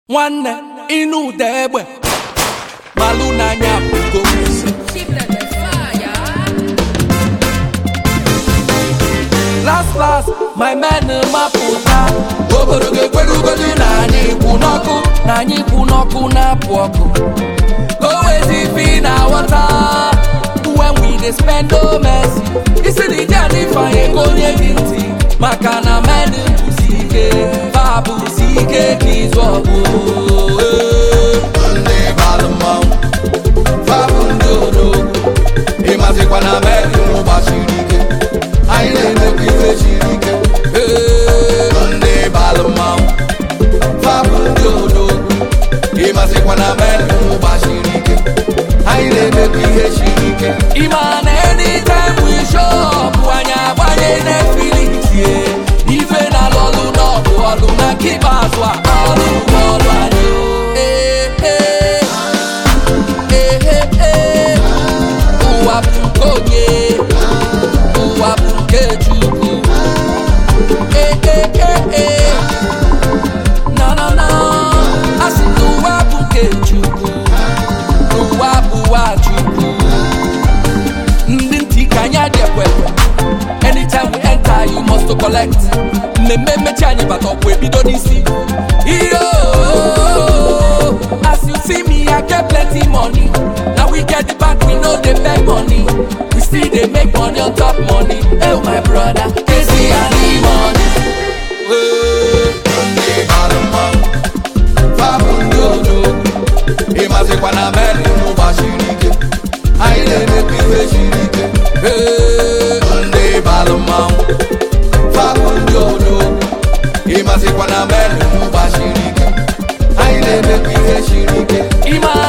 Nwanne inu degbe malu n'anya bugo last my man maputa obodo gekwerugodu na anyị kwu n'ọkụ na-apụ ọkụ go wezi fi na water when we dey spend no mercy isi dị jani fanye konye gị ntị maka na men busi ike fa busi ike ka izu ọgụ ndị balụ mmanwụ fa bụ ndị odogwu ịmazikwa na men gbasiri ike anyị na-emekwa ife siri ike ndị balụ mmanwụ fa bụ ndị odogwu ịmazikwa na men gbasiri ike anyị na-emekwa ihe siri ike ịma na anytime we show up anyị agbanye Netflix ife na lọlụ n'ọgụ ọlụ na nke ikpeazụ a ọlụ ọlụ anyị ụwa bụ nke onye ụwa bụ nke Chukwu na asị na ụwa bụ nke Chukwu ụwa bụ ụwa Chukwu ndị ntị ka anyị adịekwe anytime we enter you must to collect mmemme mmechi anyị bata ọkwa ebido n'isi iyo as you see me I get plenty money now we get the back we no dey beg money we still dey make money on top money oh my brother Kezi and money ndị balụ mmanwụ fabụ ndị odogwu ịmazikwa na men gbasiri ike anyị na-emekwa ife siri ike ndị balụ mmanwụ fabụ ndị odogwu ịmazikwa na men gbasiri ike anyị na-emekwa ihe siri ike